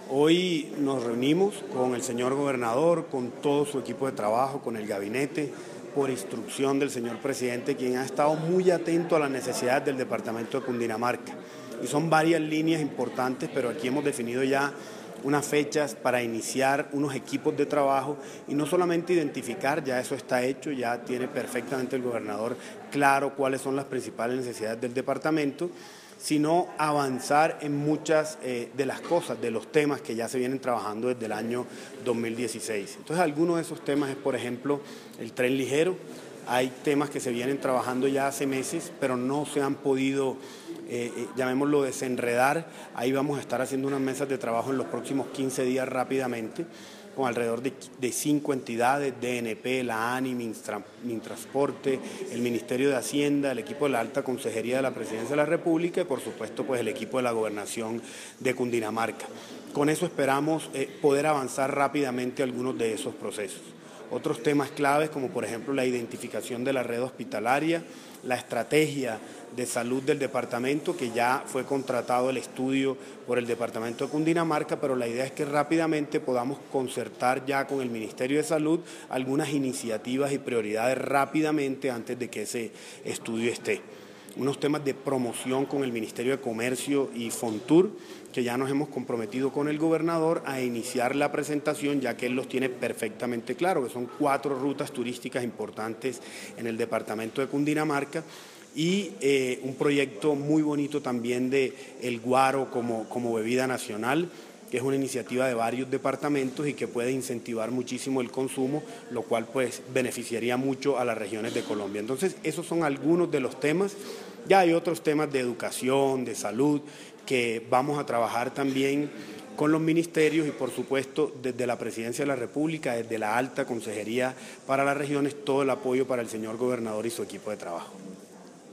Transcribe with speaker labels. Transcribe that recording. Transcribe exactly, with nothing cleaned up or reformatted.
Speaker 1: Hoy nos reunimos con el señor gobernador, con todo su equipo de trabajo, con el gabinete, por instrucción del señor presidente, quien ha estado muy atento a las necesidades del departamento de Cundinamarca. Y son varias líneas importantes, pero aquí hemos definido ya unas fechas para iniciar unos equipos de trabajo y no solamente identificar, ya eso está hecho, ya tiene perfectamente el gobernador claro cuáles son las principales necesidades del departamento, sino avanzar en muchas eh, de las cosas, de los temas que ya se vienen trabajando desde el año dos mil dieciséis. Entonces, algunos de esos temas es, por ejemplo, el tren ligero. Hay temas que se vienen trabajando ya hace meses, pero no se han podido, eh, eh, llamémoslo, desenredar. Ahí vamos a estar haciendo unas mesas de trabajo en los próximos quince días rápidamente, con alrededor de, de cinco entidades, D N P, la ANI, Minstra, Mintransporte, el Ministerio de Hacienda, el equipo de la Alta Consejería de la Presidencia de la República y, por supuesto, pues el equipo de la Gobernación de Cundinamarca. Con eso esperamos eh, poder avanzar rápidamente algunos de esos procesos. Otros temas claves, como por ejemplo la identificación de la red hospitalaria, la estrategia de salud del departamento, que ya fue contratado el estudio por el departamento de Cundinamarca, pero la idea es que rápidamente podamos concertar ya con el Ministerio de Salud algunas iniciativas y prioridades rápidamente antes de que ese estudio esté. Unos temas de promoción con el Ministerio de Comercio y Fontur, que ya nos hemos comprometido con el gobernador a iniciar la presentación, ya que él los tiene perfectamente claro, que son cuatro rutas turísticas importantes en el departamento de Cundinamarca, y eh, un proyecto muy bonito también de el guaro como, como bebida nacional, que es una iniciativa de varios departamentos y que puede incentivar muchísimo el consumo, lo cual pues beneficiaría mucho a las regiones de Colombia. Entonces, esos son algunos de los temas. Ya hay otros temas de educación, de salud, que vamos a trabajar también con los ministerios y, por supuesto, desde la Presidencia de la República, desde la Alta Consejería para las regiones, todo el apoyo para el señor gobernador y su equipo de trabajo.